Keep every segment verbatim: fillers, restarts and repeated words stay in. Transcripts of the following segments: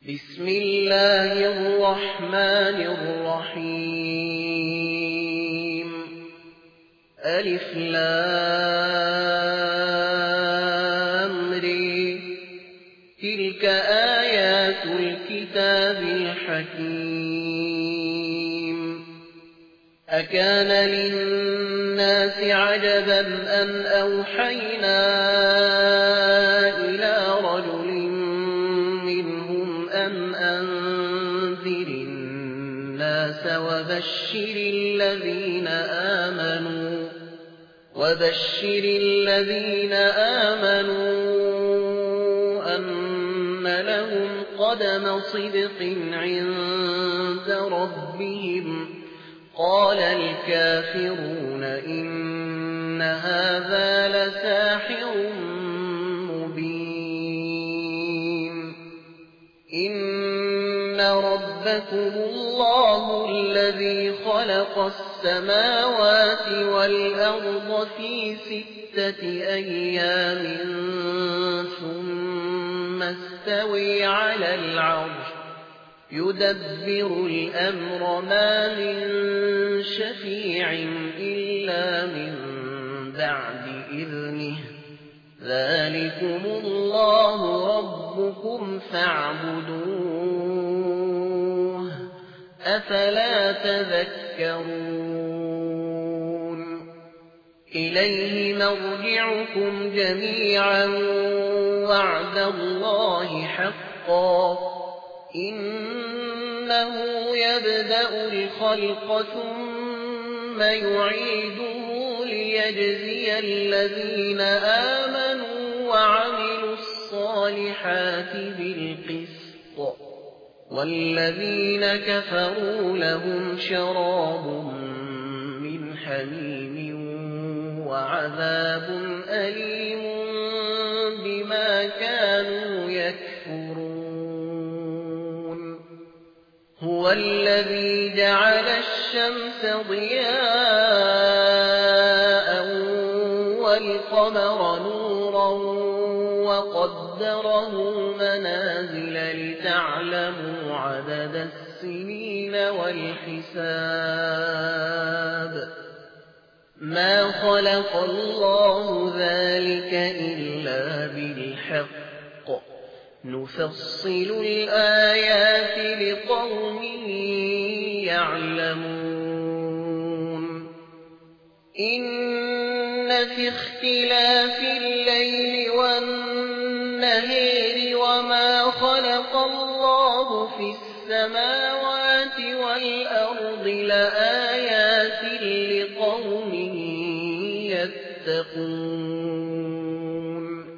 بسم الله الرحمن الرحيم ألف لام ر تلك آيات الكتاب الحكيم أكان للناس عجبا أن أوحينا إلى رجل منهم أن أنذر الناس وبشر الذين آمنوا وبشر الذين آمنوا أن لهم قدم صدق عند ربهم قال الكافرون إن هذا لساحر مبين إن ربكم الله الذي خلق السماوات والأرض في ستة أيام ثم استوى على العرش يدبر الأمر ما من شفيع إلا من بعد إذنه ذلكم الله ربكم فاعبدوه أفلا تذكرون إليه مرجعكم جميعا وعد الله حقا إنه يبدأ الخلق ثم يعيده ليجزي الذين آمنوا وعملوا الصالحات بالقسط والذين كفروا لهم شراب من حميم وعذاب أليم بما كانوا يكفرون هو الذي جعل الشمس ضياء والقمر نورا وقدره منازل لتعلموا عدد السنين والحساب ما خلق الله ذلك إلا بالحق نفصل الآيات لقوم يعلمون إن في اختلاف الليل والنهار وما خلق الله في السماوات والأرض لآيات لقوم يتقون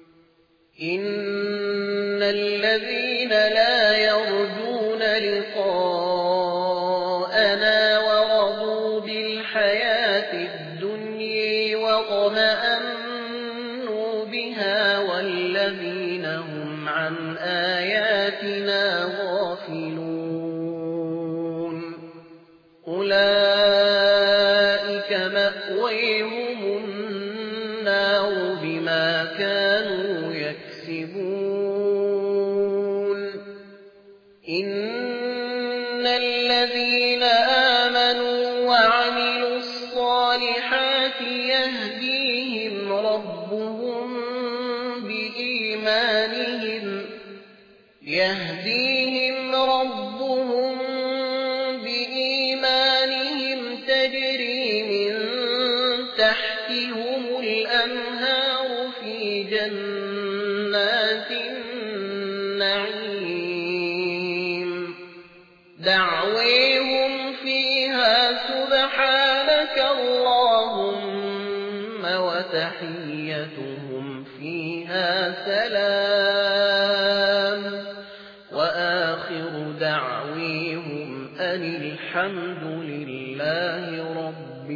إن الذين لا يرجون لقاءنا ورضوا بالحياة الدنيا واطمأنوا بها والذين هم عن آياتنا غافلون أولئك مأويهم النار بما كانوا يكسبون إن الذين آمنوا وعملوا الصالحات يهديهم ربهم بإيمانهم يهديهم ربهم بإيمانهم تجري من تحتهم الأنهار في جنات النعيم دعويهم فيها سبحانك اللهم وتحيتهم فيها سلام وآخر دعويهم أن الحمد لله رب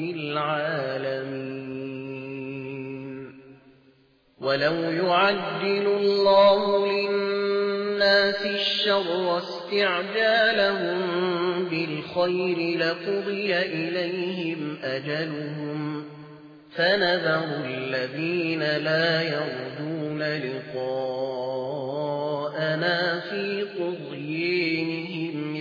العالمين ولو يعجل الله للناس الشر استعجالهم بالخير لقضي إليهم أجلهم فنذر الذين لا يرجون لقاءنا في طغيانهم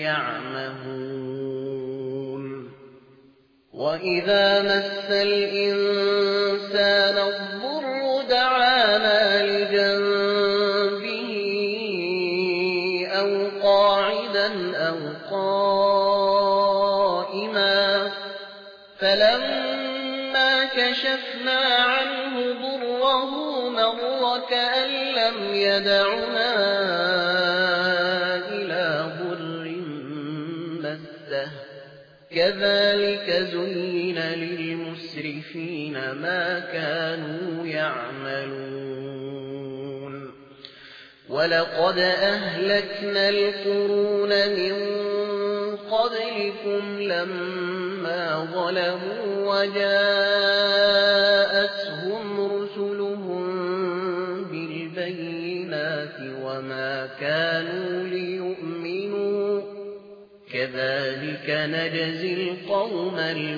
يعمهون وإذا مس الإنسان الضر دعانا لجنبه أو قاعدا أو قائما فلما كشفنا عنه ضره مر كأن لم يدعنا إلى ضر مسه كذلك زين للمسرفين ما كانوا يعملون ولقد أهلكنا القرون من قبلكم لما ظلموا وجاءتهم رسلهم بالبينات وما كانوا ليؤمنوا كذلك نجزي القوم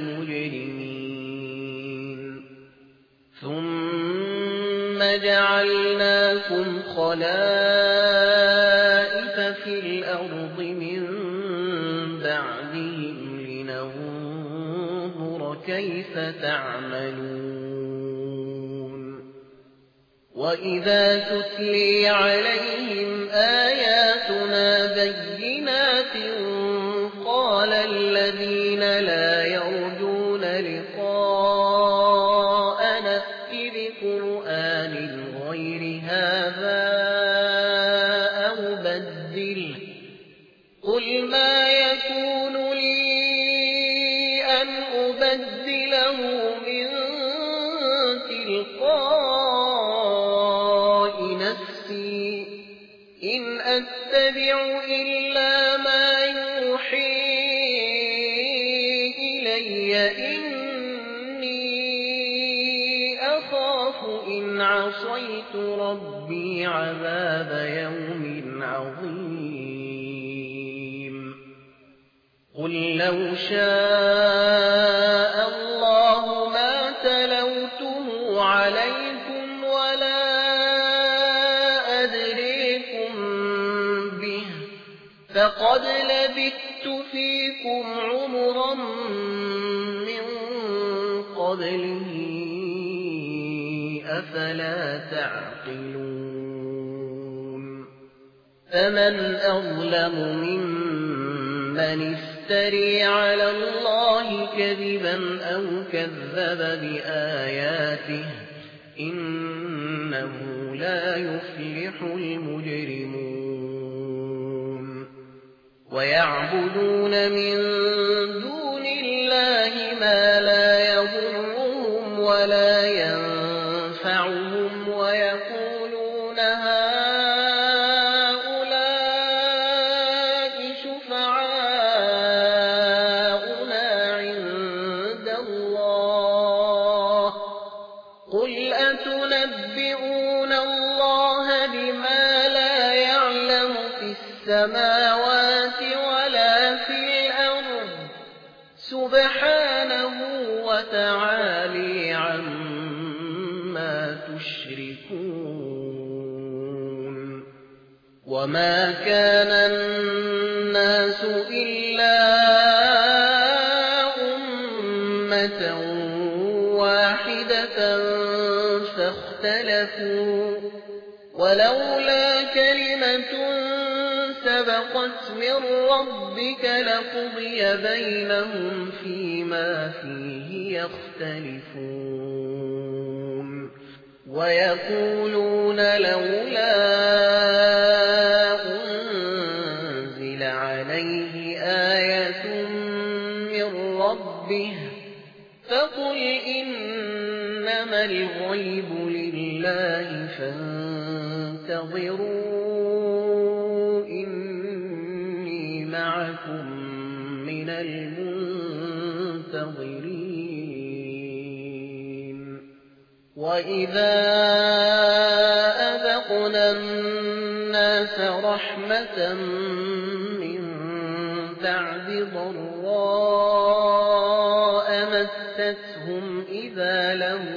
المجرمين ثم جعلناكم خلائف في الأرض من بعدهم لننظر كيف تعملون وإذا تتلي عليهم آياتنا بينات قال الذين لا يرجون لقاءنا ائت بقرآن غير هذا أو بدله قل ما يكون لي أن أبدله من تلقاء نفسي إن أتبع إلا ما يوحي إلي إني أخاف إن عصيت ربي عذاب يوم عظيم قل لو شاء الله ما تلوته عليكم ولا أدريكم به فقد لبثت فيكم عمرا من قبله أفلا تعقلون فمن أظلم ممن افتري على الله كذبا أو كذب بآياته إنه لا يفلح المجرمون ويعبدون من دون الله ما لا يضرهم ولا ينفعهم ويقولون هؤلاء شفعاؤنا عند الله قل أتنبئون الله بما لا يعلم في السماوات ولا في الأرض سبحانه وتعالى عما تشركون وما كان الناس إلا أمة واحدة فاختلفوا ولولا كلمة سبقت من ربك لقضي بينهم فيما فيه يختلفون ويقولون لولا أنزل عليه آية من ربه فقل إنما الغيب لله فانتظروا إني معكم من المنتظرين وإذا أذقنا الناس رحمة من بعد ضراء مستهم إذا لهم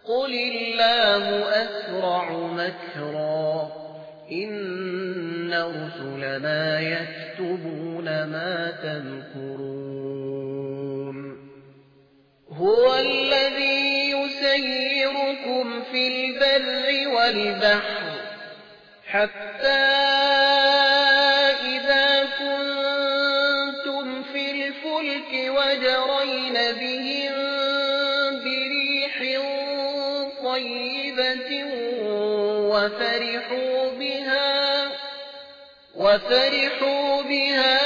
قل الله أسرع مكرا إن رسلنا يكتبون ما تمكرون هو الذي يسيركم في البر والبحر حتى إذا كنتم في الفلك وجرين بهم بريح طيبة وفرحوا بها وفرحوا بها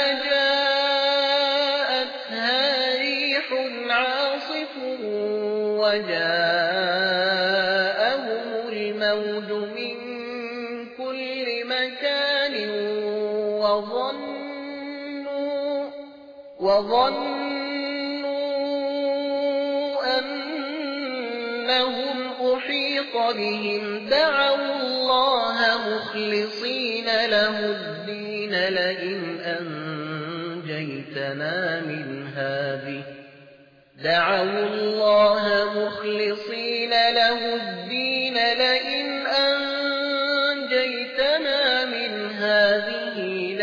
جاءتها ريح عاصف وجاءهم الموج من كل مكان وظنوا وظنوا أنهم أحيط بهم دعوا الله مخلصين له الدين لئن أنجيتنا من هذه دعوا الله مخلصين له الدين لئن أنجيتنا من هذه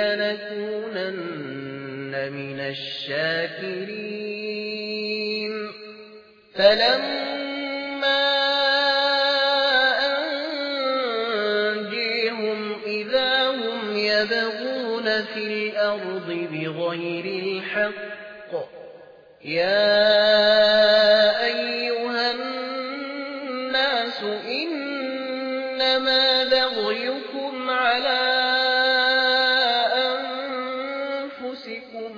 لنكونن من الشاكرين فلما أنجيهم إذا هم يبغون في الأرض بغير الحق يا أيها الناس إنما بغيكم على أنفسكم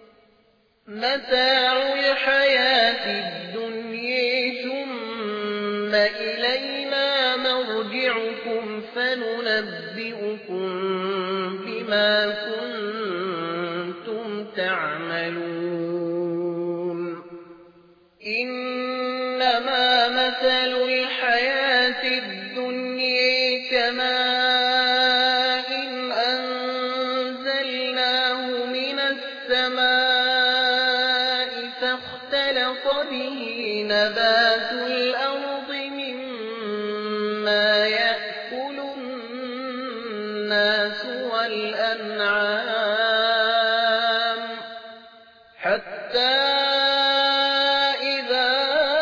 متاع الحياة الدنيا ثم إلينا مرجعكم فننبئكم بما كنتم تعملون إنما مثل الحياة الدنيا كماء أنزلناه من السماء فاختلط به نبات الأرض مما يأكل الناس والأنعام حتى إذا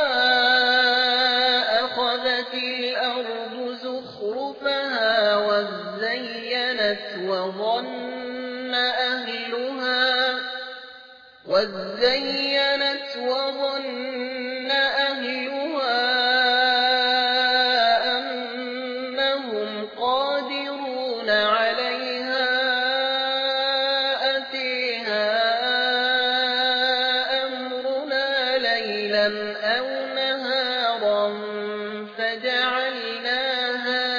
أخذت الأرض زخرفها وزينت وظن أهلها وزينت وظن أهلها أنهم قادرون عليها أتيها أمرنا ليلا أو نهارا فجعلناها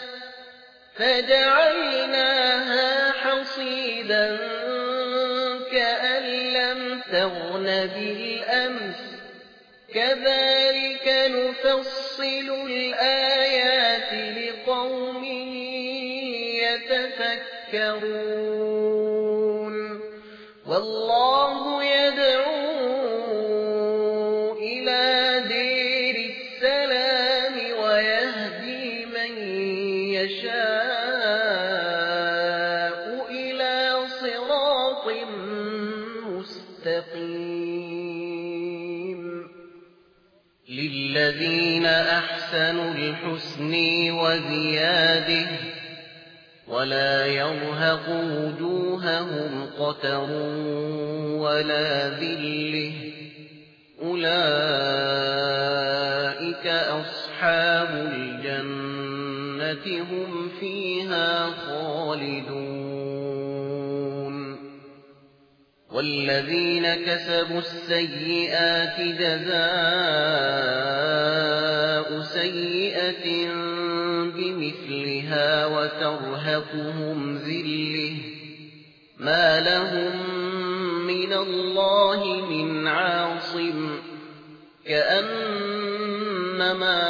فجعلناها حصيدا كأن لم تغن بالأمس كذلك نفصل الآيات لقوم يتفكرون والله يدعو إلى دير السلام ويهدي من يشاء إلى صراط مستقيم للذين أحسنوا الحسن وزيادة ولا يرهق وجوههم قتر ولا ذله أولئك أصحاب الجنة هم فيها خالدون والذين كسبوا السيئات جزاء سيئة بمثلها وترهقهم ذلة ما لهم من الله من عاصم كأنما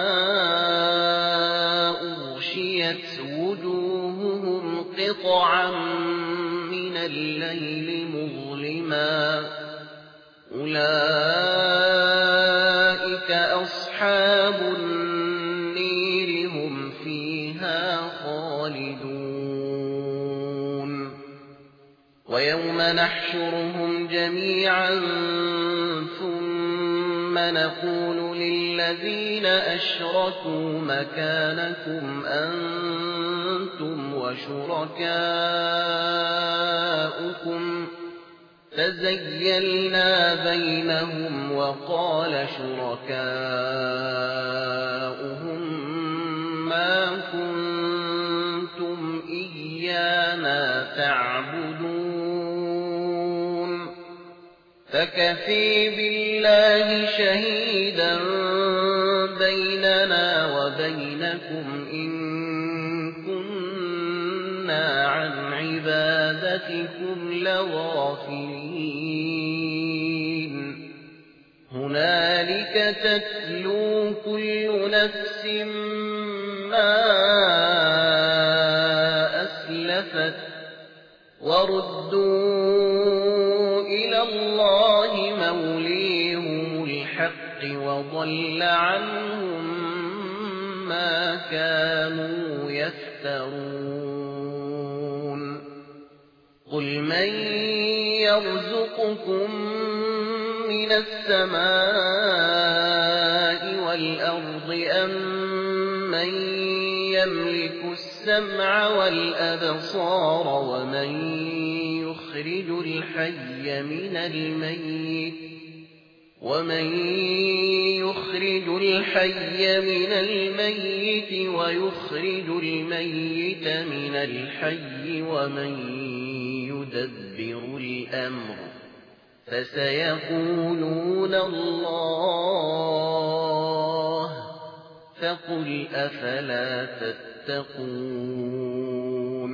أغشيت وجوههم قطعا من الليل مظلما أولئك أصحاب أصحاب النير هم فيها خالدون ويوم نحشرهم جميعا ثم نقول للذين أشركوا مكانكم أنتم وشركاؤكم فزيلنا بينهم وقال شركاؤهم ما كنتم إيانا تعبدون فكفي بالله شهيدا بيننا وبينكم إن كنا عن عبادتكم لغافلين هنالك تتلو كل نفس ما أسلفت وردوا إلى الله موليهم الحق وضل عنهم ما كانوا يفترون قل من يرزقكم من السماء والأرض أم من يملك السمع والأبصار ومن يخرج الحي من الميت ومن يخرج الحي من الميت ويخرج الميت من الحي ومن يدبر الأمر فسيقولون الله فقل أفلا تتقون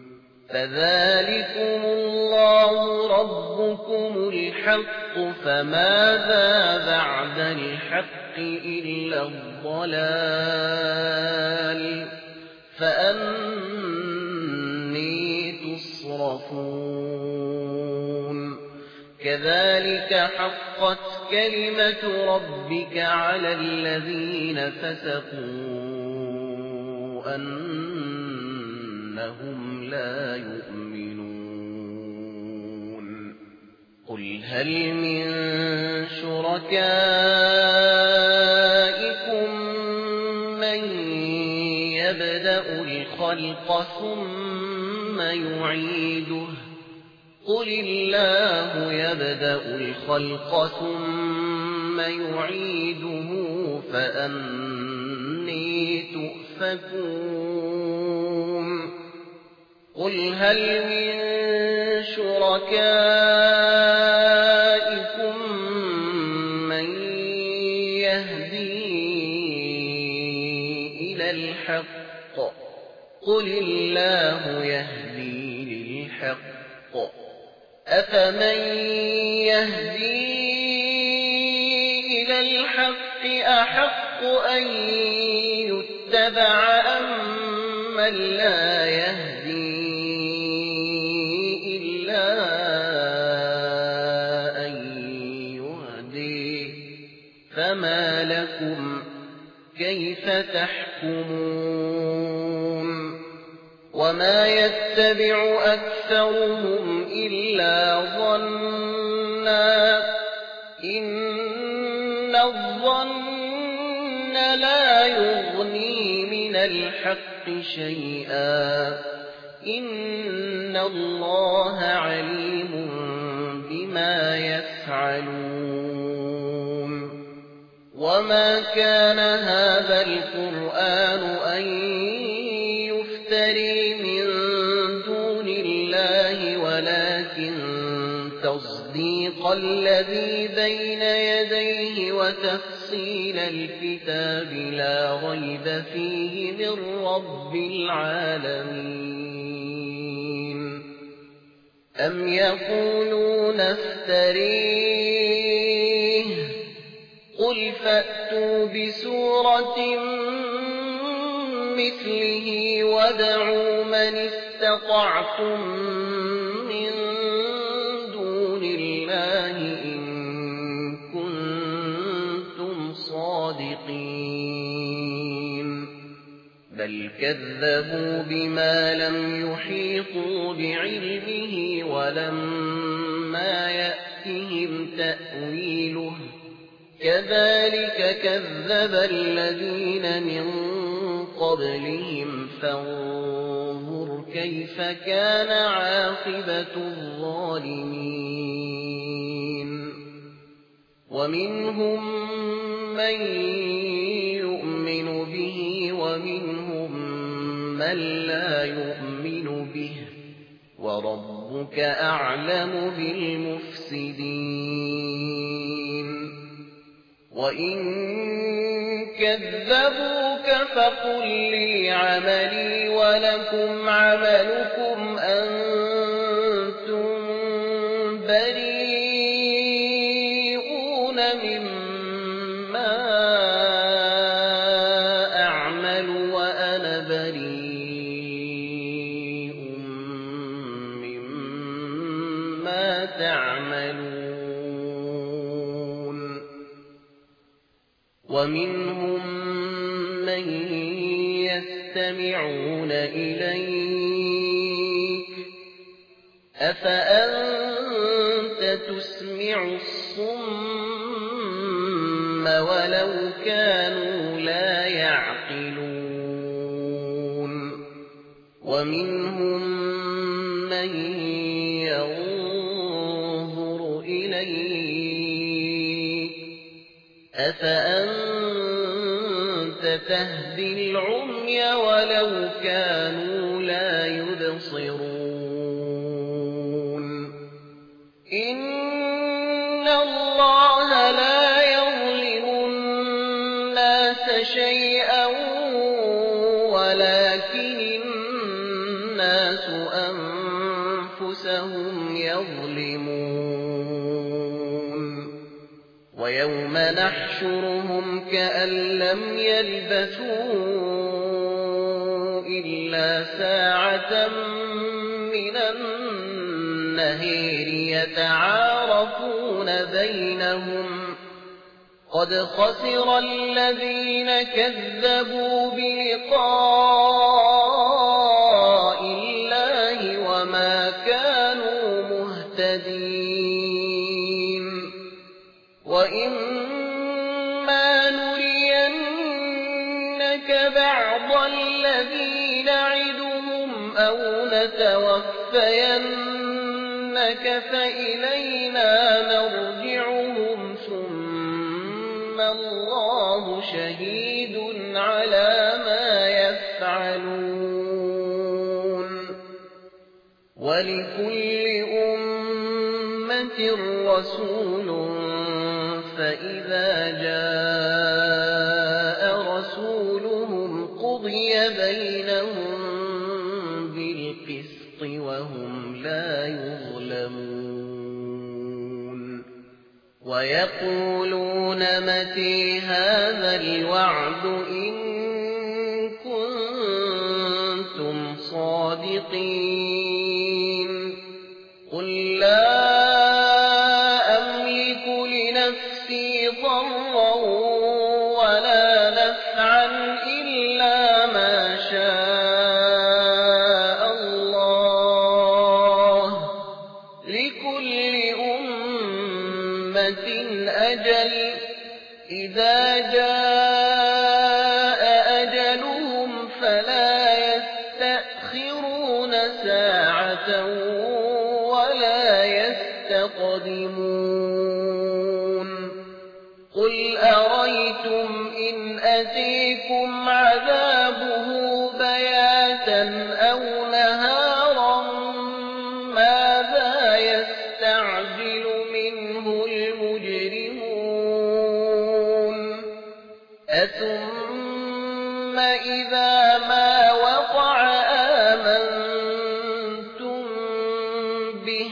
فذلكم الله ربكم الحق فماذا بعد الحق إلا الضلال فأني تصرفون كذلك حقت كلمة ربك على الذين فسقوا أنهم لا يؤمنون قل هل من شركائكم من يبدأ الخلق ثم يعيده قل الله يبدأ الخلق ثم يعيده فأني تؤفكون قل هل من شركائكم من يهدي إلى الحق قل الله يهدي للحق أفمن يهدي إلى الحق أحق أن يتبع أم من لا يهدي إلا أن يهدي فما لكم كيف تحكمون وما يتبع أكثرهم إلا ظنا إن الظن لا يغني من الحق شيئا إن الله عليم بما يفعلون وما كان هذا القرآن أن يفتري من دون الله ولكن تصديق الذي بين يديه وتفصيل الكتاب لا ريب فيه من رب العالمين أم يقولون افتريه قل فأتوا بسورة مثله وادعوا من استطعتم من دون الله إن كنتم صادقين بل كذبوا بما لم يحيطوا بعلمه ولما يأتهم تأويله كذلك كذب الذين من قبلهم فانظر كيف كان عاقبة الظالمين ومنهم من يؤمن به ومنهم من لا يؤمن به وربك أعلم بالمفسدين وإن كذبوك فقل لي عملي ولكم عملكم أنتم بريئون مما أعمل وأنا بريء مما تعملون ومنهم من يستمعون إليك أفأنت تسمع الصم ولو كانوا لا يعقلون ومنهم من ينظر إليك أفأنت تهدي العمي ولو كانوا لا يبصرون إن الله لا يظلم الناس شيئا ولكن الناس أنفسهم يظلمون ويوم نحشرهم كأن لم يلبثوا إلا ساعة من النهار يتعارفون بينهم قد خسر الذين كذبوا بلقاء الله وما كانوا مهتدين وإما نرينك بعض الذي نعدهم أو نتوفينك فإلينا نرجعهم ثم الله شهيد على ما يفعلون ولكل أمة رسول فإذا جاء رسولهم قضي بينهم بالقسط وهم لا يظلمون ويقولون متى هذا الوعد إن كنتم صادقين قل لا ضرا ولا نفعا إلا ما شاء الله لكل أمة أجل إذا جاء أجلهم فلا يستأخرون ساعة ولا يستقدمون قل أريتم إن أتيكم عذابه بياتا أو نهارا ماذا يستعجل منه المجرمون أثم إذا ما وقع آمنتم به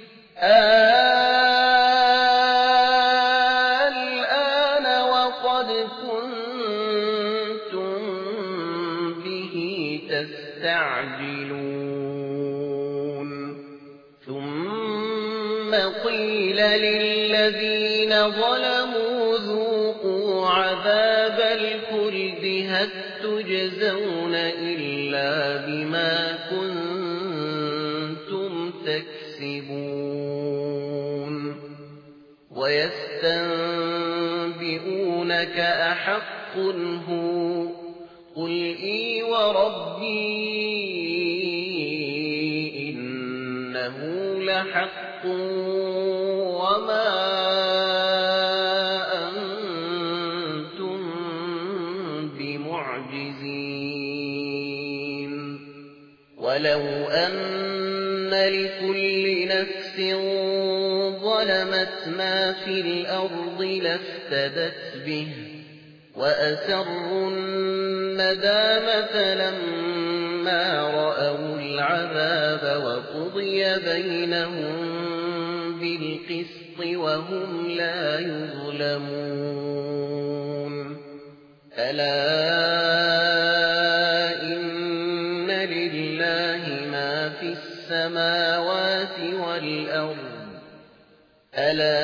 كنتم به تستعجلون ثم قيل للذين ظلموا ذوقوا عذاب الخلد الْخُلْدِ هَلْ تُجْزَوْنَ إِلَّا بِمَا كُنتُمْ تَكْسِبُونَ وَيَسْتَنبِئُونَكَ أَحَقٌّ هُوَ قُلْ إِي وَرَبِّي إِنَّهُ لَحَقٌّ وَمَا أَنتُم بِمُعْجِزِينَ وَلَوْ أَنَّ لِكُلِّ نَفْسٍ ظَلَمَتْ مَا فِي الْأَرْضِ لَافْتَدَتْ بِهِ وَأَسَرُّوا النَّدَامَةَ لَمَّا رَأَوُا الْعَذَابَ وَقُضِيَ بَيْنَهُم بِالْقِسْطِ وَهُمْ لَا يُظْلَمُونَ أَلَا إِنَّ لِلَّهِ مَا فِي السَّمَاوَاتِ وَالْأَرْضِ أَلَا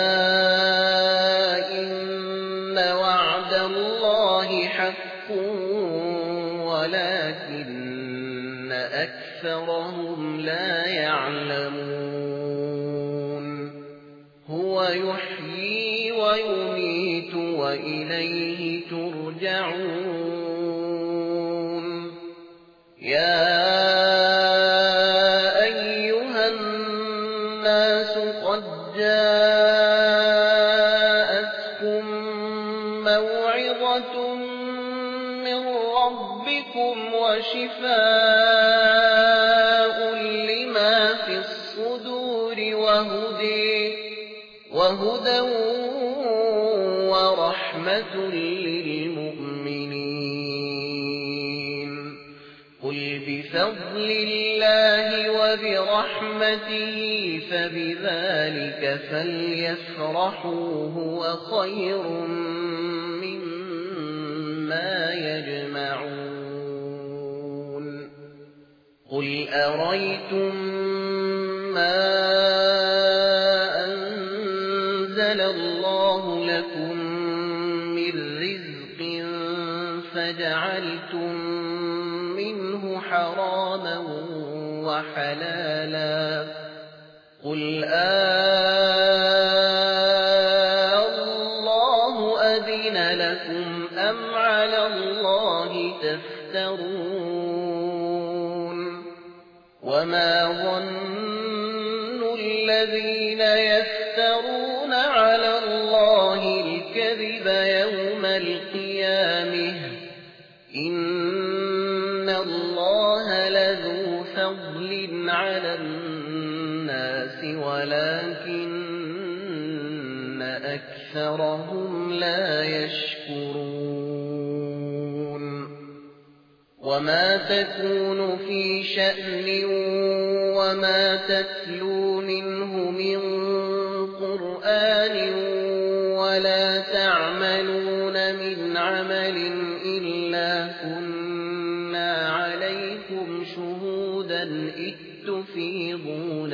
إِنَّ وَعْدَ اللَّهِ حَقٌّ وَلَكِنَّ أَكْثَرَهُمْ لَا يَعْلَمُونَ هُوَ يُحْيِي وَيُمِيتُ وَإِلَيْهِ تُرْجَعُونَ يَا أَيُّهَا النَّاسُ قَدْ جَاءَتْكُم مَّوْعِظَةٌ مِّن رَّبِّكُمْ وَشِفَاءٌ لِّمَا فِي الصُّدُورِ وَهُدًى وَرَحْمَةٌ لِّلْمُؤْمِنِينَ قُلْ بِفَضْلِ اللَّهِ وَبِرَحْمَتِهِ فَبِذَٰلِكَ فَلْيَفْرَحُوا هُوَ خَيْرٌ مِّمَّا يَجْمَعُونَ قُلْ أَرَيْتُم مَّا أَنزَلَ اللَّهُ لَكُم مِّن رِّزْقٍ فَجَعَلْتُم مِّنْهُ حَرَامًا وَحَلَالًا قُلْ آللَّهُ أَذِنَ لَكُمْ أَمْ عَلَى اللَّهِ تَفْتَرُونَ وَمَا ظَنُّ الَّذِينَ يَفْتَرُونَ عَلَى اللَّهِ الْكَذِبَ يَوْمَ الْقِيَامَةِ إِنَّ اللَّهَ لَذُو فَضْلٍ عَلَى النَّاسِ وَلَكِنَّ أَكْثَرَهُمْ لَا يَشْكُرُونَ وَمَا تَكُونُ فِي شَأْنٍ وَمَا تَتْلُو مِنْهُ مِنْ قُرْآنٍ وَلَا تَعْمَلُونَ مِنْ عَمَلٍ إِلَّا كُنَّا عَلَيْكُمْ شُهُودًا إِذْ تُفِيضُونَ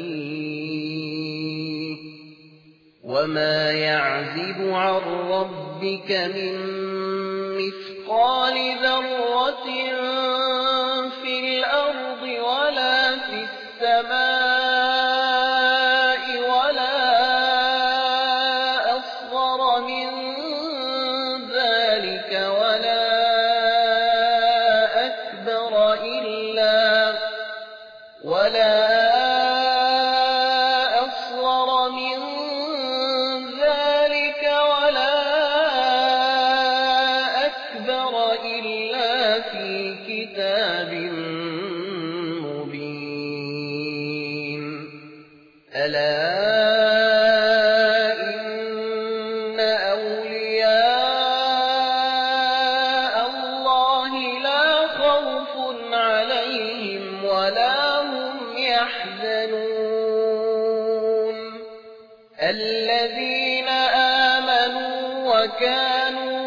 فِيهِ وَمَا يَعْزِبُ عَن رَّبِّكَ مِن مِّثْقَالِ ذَرَّةٍ فِي الْأَرْضِ وَلَا فِي السَّمَاءِ وَلَا أَصْغَرَ مِن ذَٰلِكَ وَلَا أَكْبَرَ إِلَّا وَلَا أَصْغَرَ مِن ذَٰلِكَ وَلَا أَكْبَرَ إِلَّا فِي كِتَابٍ مُّبِينٍ أَلَا إِنَّ أَوْلِيَاءَ اللَّهِ لَا خَوْفٌ عَلَيْهِمْ وَلَا هُمْ يَحْزَنُونَ الَّذِينَ آمَنُوا وَكَانُوا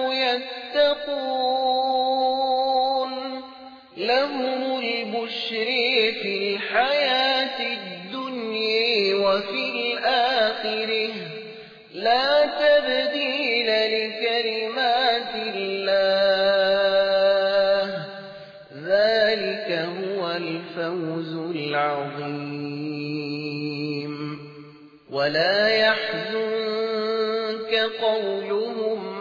يَتَّقُونَ لَهُمُ الْبُشْرَى فِي الْحَيَاةِ الدُّنْيَا وَفِي الْآخِرَةِ لا تبديل لكلمات الله الفوز العظيم ولا يحزنك قولهم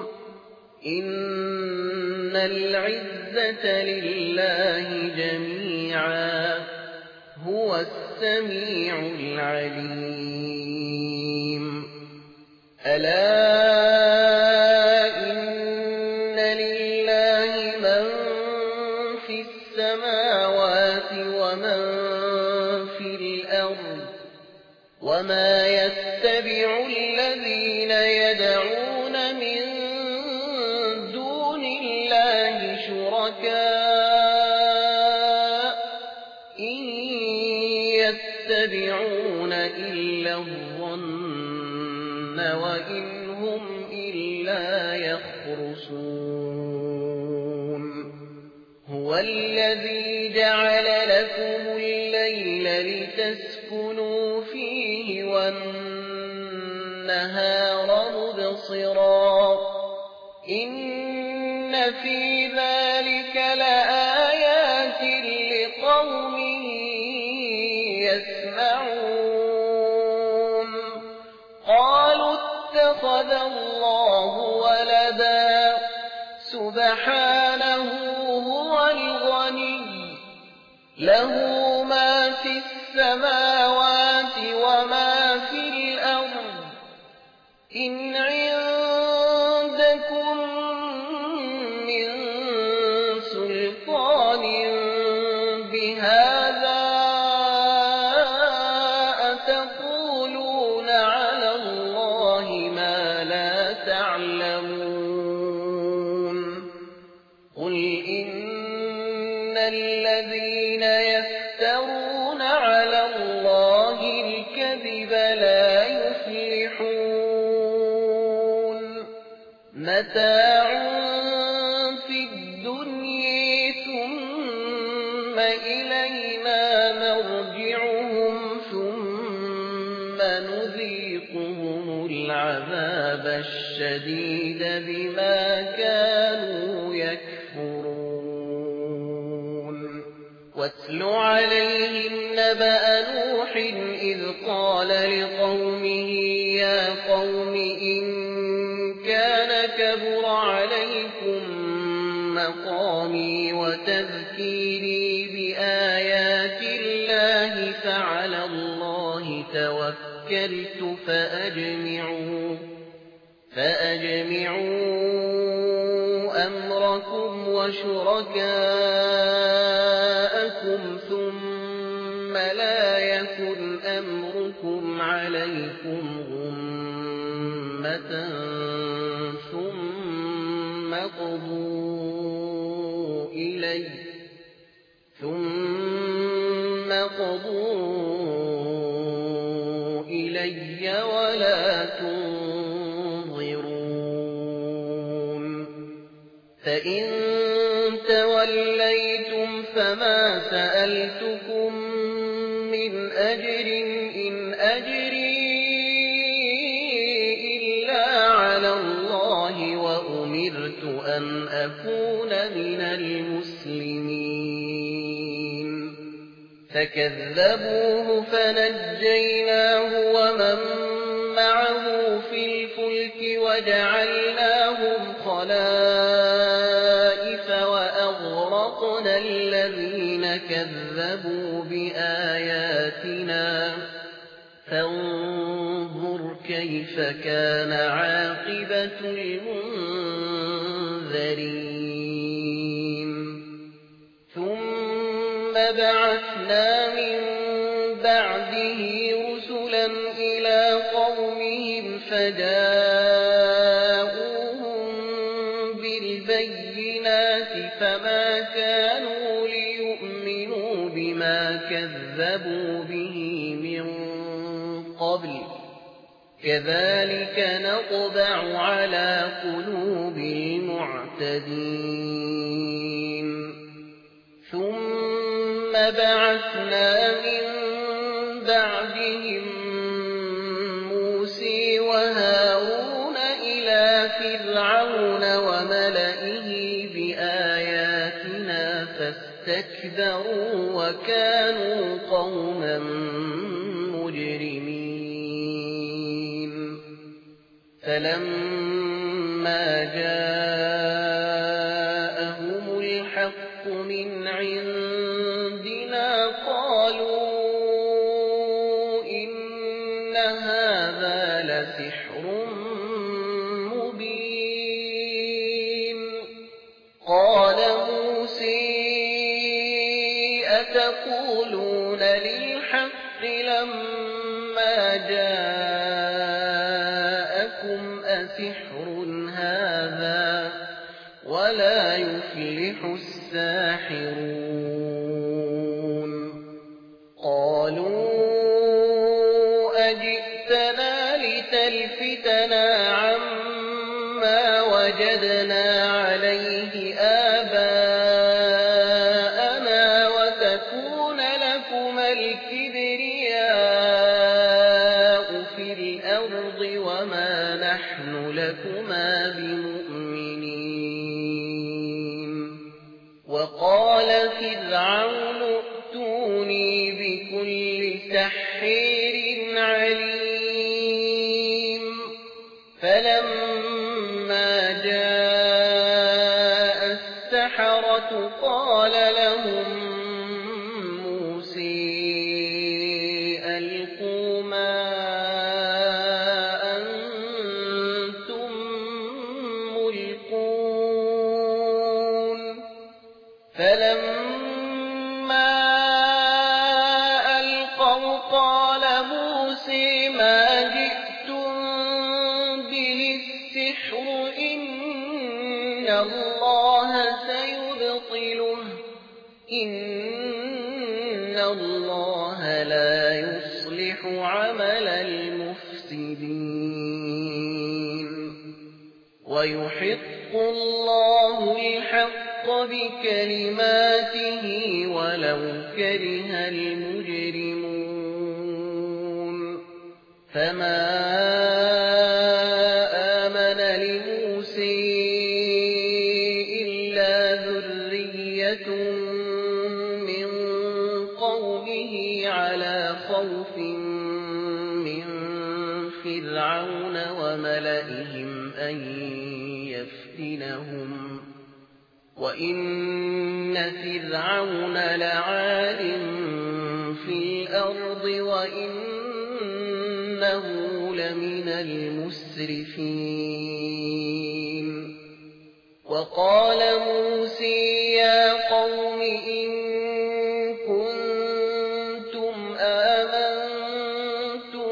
إن العزة لله جميعا هو السميع العليم ألا إن لله من في السماوات ومن في الأرض وما يتبع الذين يدعون من دون الله شركاء إن يتبعون إلا الظن وإن هم إلا يخرصون هو الذي جعل لكم الليل لتسكنوا فيه والنهار مبصرا إن في ذلك لآيات لقوم يسمعون قالوا اتخذ الله ولدا سبحانه هو الغني له ما في السماوات وما في الأرض إن عندكم من سلطان بهذا أتقولون على الله ما لا تعلمون قل إن الذين يفترون على الله الكذب لا يفلحون متاع في الدنيا ثم إلينا مرجعهم ثم نذيقهم العذاب الشديد بما كانوا يكفرون واتل عليهم نبأ نوح إذ قال لقومه يا قوم إن كان كبر عليكم مقامي وتذكيري بآيات الله فعلى الله توكلت فأجمعوا فأجمعوا أمركم وشركاءكم ثم لا يكن أمركم عليكم غمة ثم قضوا إلي ثم قضوا إلي ولا تنظرون فإن توليتم فما سألتكم من أجر إن أجري إلا على الله وأمرت أن أكون من المسلمين فكذبوه فنجيناه ومن معه في الفلك وجعلناهم خلائف وأغرقنا الذين كذبوا بآياتنا فانظر كيف كان عاقبة المنذرين ثم بعثنا من بعده رسلا إلى قومهم فجاءوهم بالبينات فما كانوا ليؤمنوا بما كذبوا به من قبل كذلك نطبع على قلوب المعتدين ثم بعثنا من بعدهم موسى وهارون إلى فرعون وملئه بآياتنا فاستكبروا وكانوا قوما مجرمين فلما جاءهم الحق من عندنا قالوا إن هذا لسحر مبين قال موسى أتقولون للحق لما جاءكم أسحر هذا ولا يفلح الساحرون قالوا أجئتنا لتلفتنا عما وجدنا عليه آباءنا وتكون لكما الكبرياء في الأرض وما نحن لكما بمؤمنين وقال فرعون ائتوني بكل سحر عليم فلما جاء السحرة قال لهم موسى ألقوا ما أنتم ملقون فلما ألقوا قال موسى ما جئتم به السحر إن الله سيبطله إن الله لا يصلح عمل المفسدين ويحق الله الحق بكلماته ولو كره المجرمون فما آمن لموسى إلا ذرية من قومه على خوف من فرعون وملئهم أن يفتنهم وإن فرعون لعال في الأرض وإنه لمن المسرفين وقال موسى يا قوم إن كنتم آمنتم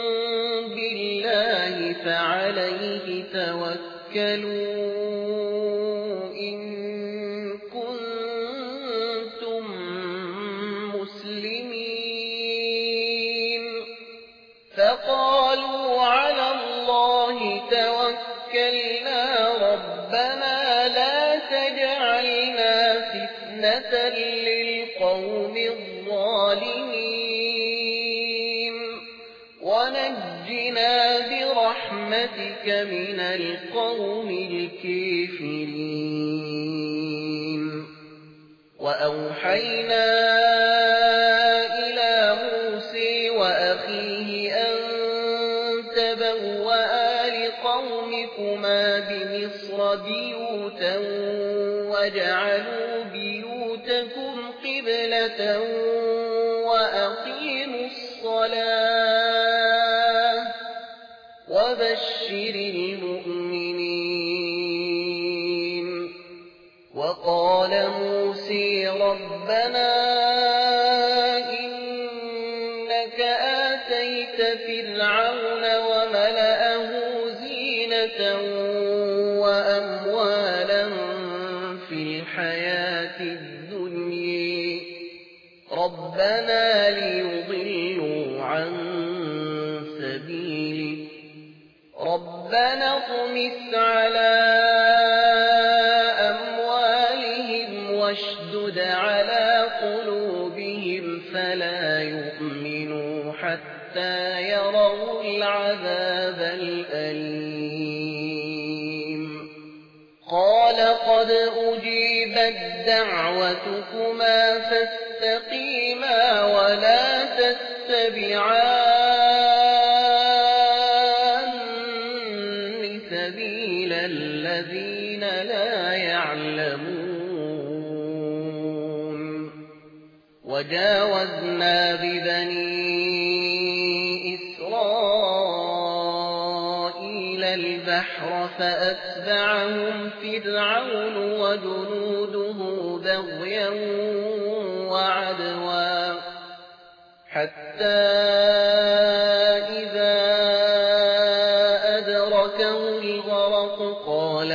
بالله فعليه توكلوا إن كنتم مسلمين فقالوا على الله توكلنا ربنا لا تجعلنا فتنة للقوم الظالمين ونجنا برحمتك من القوم الكافرين وأوحينا إلى موسى وأخيه أن تبوأ لقومكما بمصر بيوتا واجعلوا بيوتكم قبلة وأقيموا الصلاة وبشر المؤمنين وقال موسى ربنا إنك آتيت فرعون وملأه زينة وأموالا في الحياة الدنيا ربنا ليضلوا عن سبيلك ربنا اطمس على أموالهم واشدد على قلوبهم فلا يؤمنوا حتى يروا العذاب الأليم قال قد قد أجيبت دعوتكما فاستقيما ولا تتبعان سبيل الذين لا يعلمون وجاوزنا ببني إسرائيل البحر فأتبعهم فرعون وجنوده بغيا وعدوا حتى إذا أدركه الغرق قال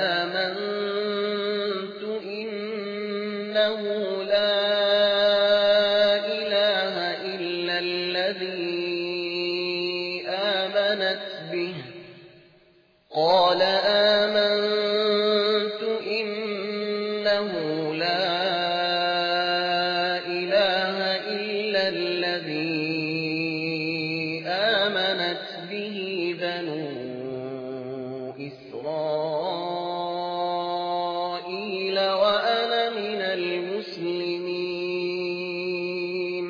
آمنت إنه لا إله إلا الذي آمنت به قال آمنت إنه لا إله إلا الذي آمنت به بنو إسرائيل وأنا من المسلمين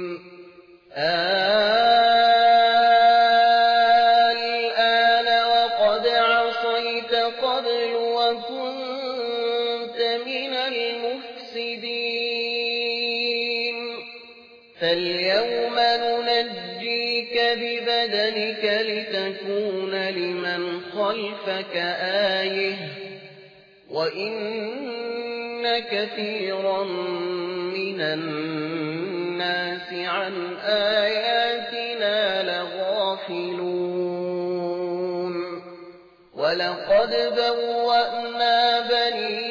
الآن وقد عصيت قبل وكنت من المفسدين فاليوم ننجيك ببدنك لتكون لمن خلفك آية وإن كثيرا من الناس عن آياتنا لغافلون ولقد بوأنا بني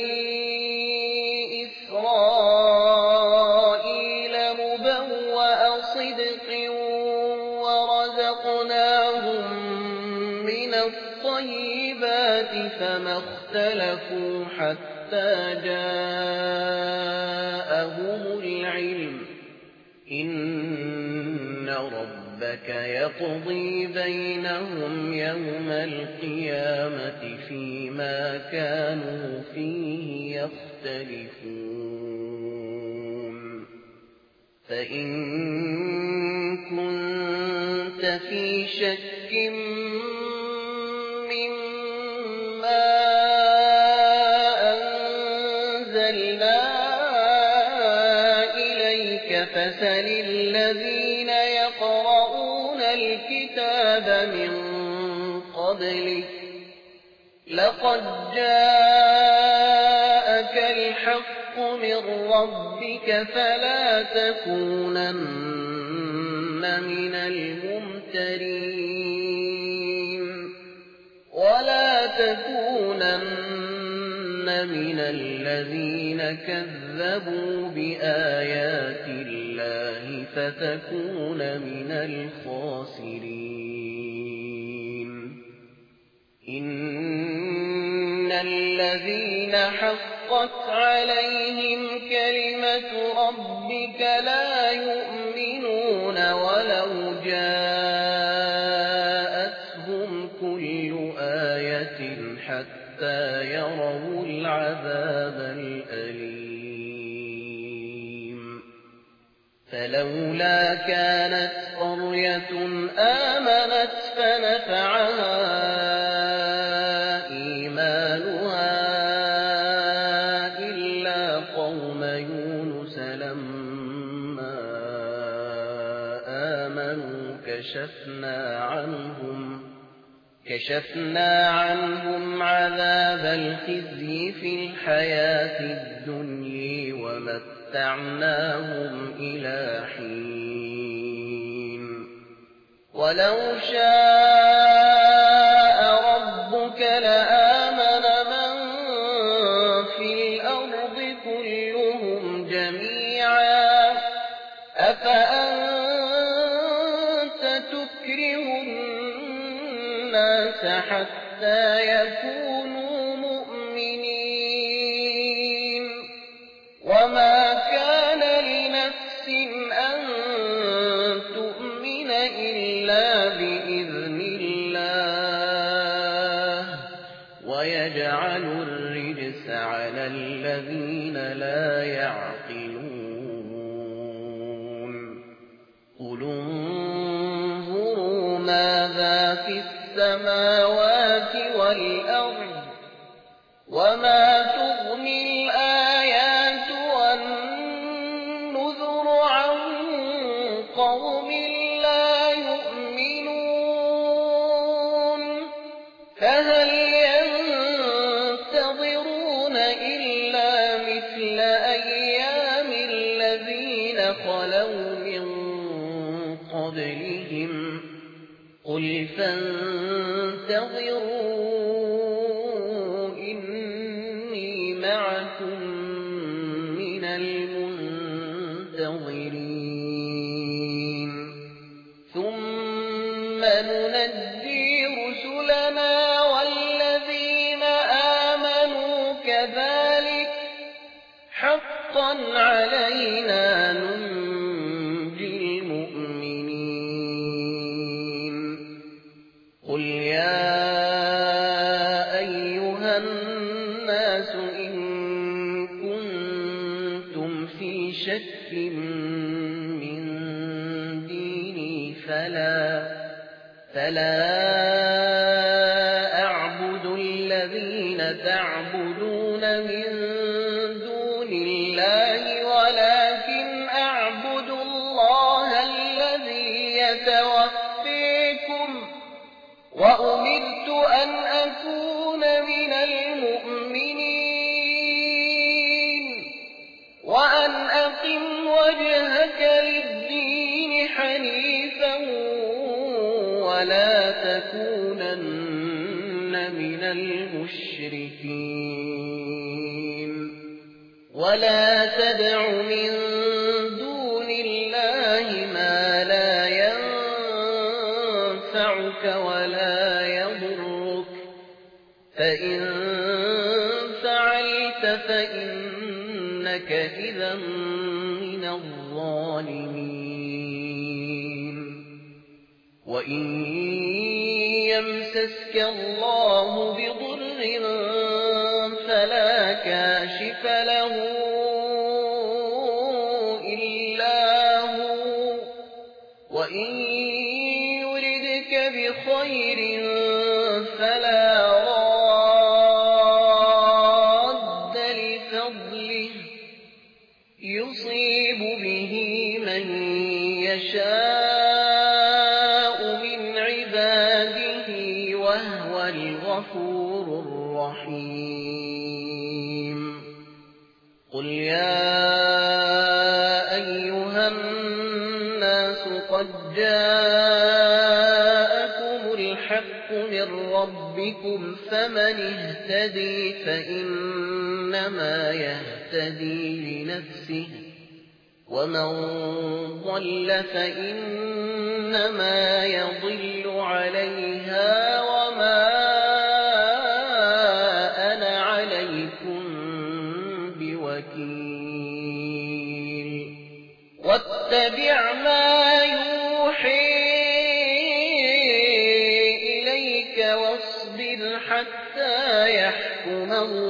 إسرائيل مبوأ صدق ورزقناهم من الطيبات فما اختلفوا حتى جاءهم العلم إن ربك يقضي بينهم يوم القيامة فيما كانوا فيه يختلفون فإن كنت في شك مما أنزلنا إليك فسل الذين يقرؤون الكتاب من قبلك لقد جاءك الحق من ربك فلا تكونن من الممترين ولا تكونن من الذين كذبوا بآيات الله فتكون من الخاسرين إن الذين حقت عليهم كلمة ربك لا يؤمنون ولو جاءتهم كل آية حتى يروا العذاب الأليم فلولا كانت قرية آمنت فنفعها إيمانها إلا قوم يونس لما آمنوا كشفنا عنهم كشفنا عنهم عذاب الخزي في الحياة الدنيا ومتعناهم إلى حين ولو شاء ربك لآمن من في الأرض كلهم جميعا أفأنت تكره الناس حتى يكونوا مؤمنين وما كان لنفس أن تؤمن إلا بإذن الله ويجعل الرجس على الذين لا يعقلون قل انظروا ماذا في السماوات والأرض وما تغني الآيات والنذر عن قوم لا يؤمنون فهل ينتظرون إلا مثل أيام الذين خلوا من قبلهم قل فانتظروا إني معكم من المنتظرين ثم ننجي رسلنا والذين آمنوا كذلك حقا علينا ننجي المؤمنين قل يا أيها الناس إن كنتم في شك من ديني فلا فلا أعبد الذين تعبدون من دون الله ولكن أعبد الله الذي يتوفيكم وأمرت أن أكون من المؤمنين وأن أقم وجهك للدين حنيفا ولا تكونن من المشركين ولا تدع من دون الله ما لا ينفعك ولا يضرك فإن فعلت فإنك إذا من الظالمين وإن يمسسك الله بضر فلا كاشف له إلا هو وإن يردك بخير فلا راد لفضله يصيب به من يشاء من عباده وهو الغفور الرحيم قل يا أيها الناس قد جاءكم الحق من ربكم فمن اهتدي فإنما يهتدي لنفسه ومن ضل فإنما يضل عليها وما أنا عليكم بوكيل واتبع ما يوحي إليك واصبر حتى يحكم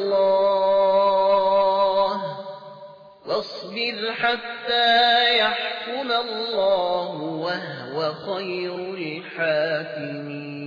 الله واصبر حتى يحكم الله وهو خير الحاكمين